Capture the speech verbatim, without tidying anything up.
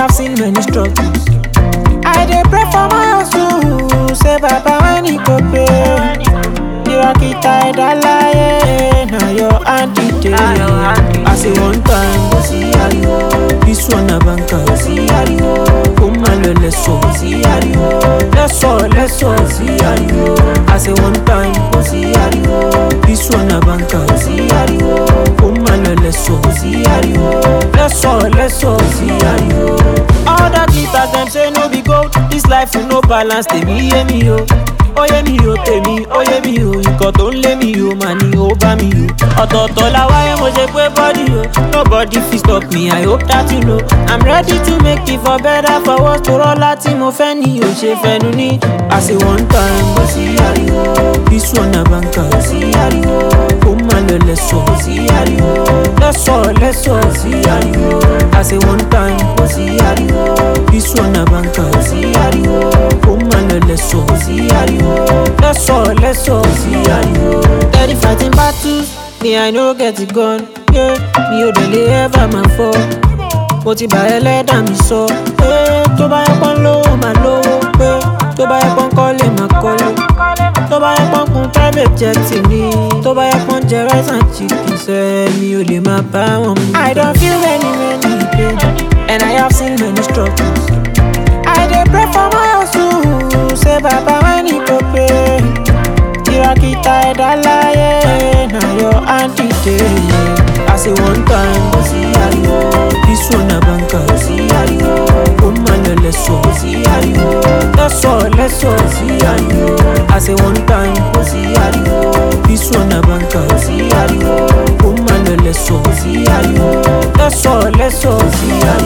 have seen many struggles. I dey pray for my hustle, say Baba when he go pay. Kirakita idalaye, na your auntie day. I say one time, go see Ariwo. This one a banker, go see Ariwo. Come on, let's go, see Ariwo. Let's go, let's go, see Ariwo. I say one time, go see Ariwo. This one a banker, go see Ariwo. Come on, let's go, see Ariwo. Let's go, let's go, see Ariwo. All that glitter them say no be gold. This life with no balance, they me hear me yo. Oye mi o tèmi, oye mi o, nǹkan tó ń lé mi o, mà ní ó bá mi o. Ọ̀tọ̀ọ̀tọ̀ la wáyé mo ṣe pé body o. Nobody fit stop me, I hope that you know. I'm ready to make it for better, for worse, tó rọ́lá tí mo fẹ́ ni ò ṣe fẹnu ní. I say one time, kò sí ariwo. This one na banker, kò sí ariwo. Ó máa lọ lẹ́sọ̀, kò sí ariwo. Lẹ́sọ̀ lẹ́sọ̀, kò sí ariwo. I say one time, kò sí ariwo. This one na banker, kò sí ariwo. Ó máa lọ lẹ́sọ̀, kò sí ariwo. Let's go, let's go, see Ariwo. Steady fighting battles, me I no get it gone. Yeah, me o dele ever man fall. Mo ti bá ẹlẹ́dàá mi sọ. Eh, tó bá yẹ pọ́n lówó máa lówó. Eh, tó bá yẹ pọ́n kọ́lé máa kọ́lé. Tó bá yẹ pọ́n kun private jet mi. Tó bá yẹ pọ́n jẹ rice and chicken sẹ́, mi ò lè máa bá wọn mu. I don feel many many pain, and I have seen many struggles. I dey pray for my hustle, say Baba when he go pay. Kirakita idalaye, na your auntie day. I say one time, go see Ariwo. This one na banker, go see Ariwo. Come on, let's go, see Ariwo. Let's go, let's go, see Ariwo. I say one time, go see Ariwo. This one na banker, go see Ariwo. Come on, let's go, see Ariwo. Let's go, let's go, see Ariwo.